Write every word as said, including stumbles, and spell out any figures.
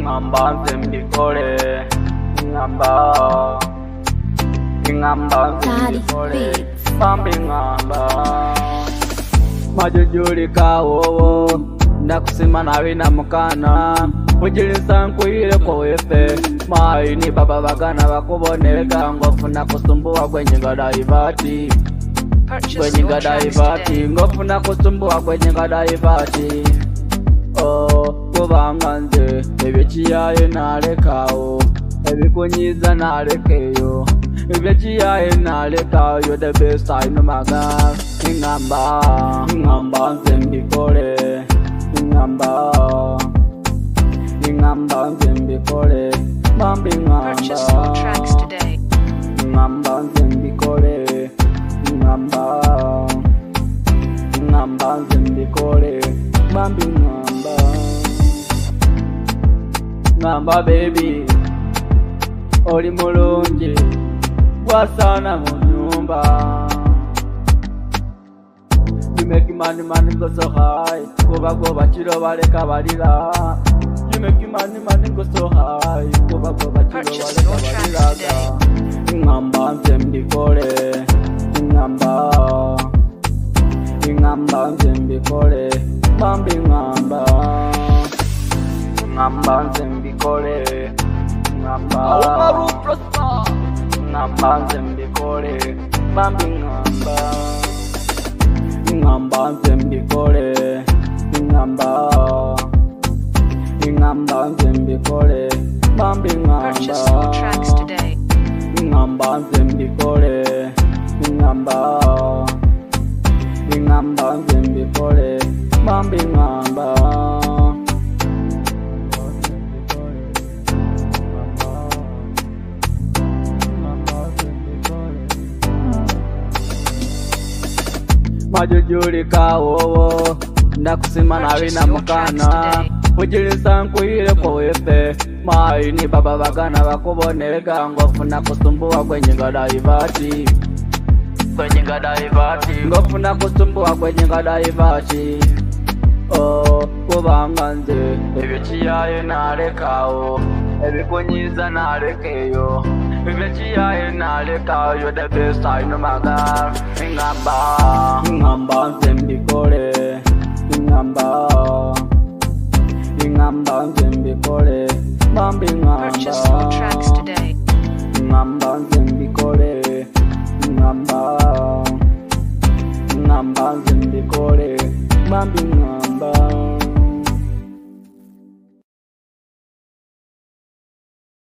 Ngamba nze mbikole, ngamba ngamba nze mbikole, bambi ngamba majujulika wowo ndakusima nawe na mukana ujilisa nkuire kwa wefe mai ni baba bagana bakuboneka ngofuna kusumbuwa kwenye ngadaivati kwenye ngadaivati ngofuna kusumbuwa kwenye ngadaivati oh kubanga nze ebyekiyaye nalekawo ebikunyiza nalekeyo ebyekiyaye nalekayo the best I know my God ngamba ngamba nze mbikole ngamba ngamba nze mbikole bambi ngamba ngamba nze mbikole ngamba ngamba nze mbikole bambi ngamba ngamba baby oli mulungi wasana mu nyumba you make money money go so high kuba kuba chiro baleka balira you make money money go so high kuba kuba chiro baleka balira ngamba nze mbikole ngamba ngamba nze mbikole bambi ngamba ngamba nze mbikole ngamba ngamba nze mbikole bambi ngamba ngamba nze mbikole ngamba ngamba nze mbikole bambi ngamba ngamba nze mbikole ngamba ngamba nze mbikole bambi ngamba majujulika wowo ndakusima nawe na mukana ujilisa nkuire kwa wefe mai ni baba bagana bakuboneka ngofuna kusumbuwa kwenye ngadaivati kwenye ngadaivati ngofuna kusumbuwa kwenye ngadaivati oh kubanga nze ebyekiyaye nalekawo ebikunyiza nalekeyo ebyekiyaye nalekayo the best I know my God ngamba ngamba nze mbikole ngamba ngamba nze mbikole bambi ngamba ngamba nze mbikole ngamba ngamba nze mbikole bambi ngamba